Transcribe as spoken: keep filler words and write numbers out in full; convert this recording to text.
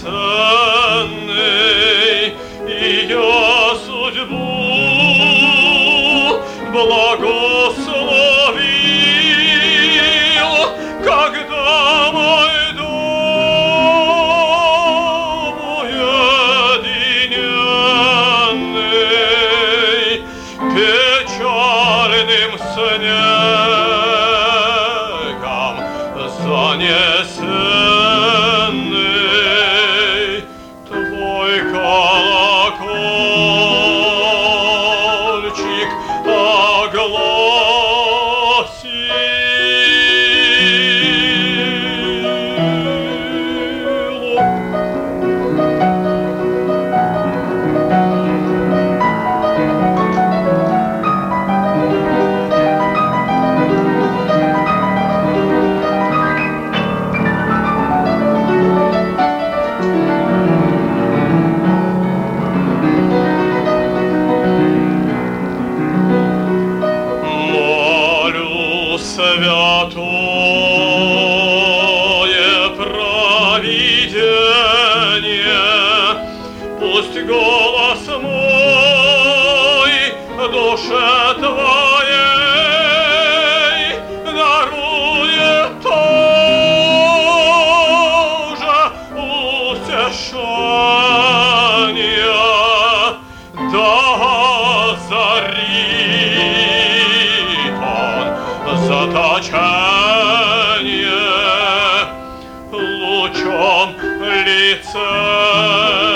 драгоценный, и я судьбу благословил, когда мой дом уединенный печальным снегом занесенный, твой колокольчик святое провидение, пусть голос мой душе твоей дарует тоже утешение до зари. Заточение лучом лица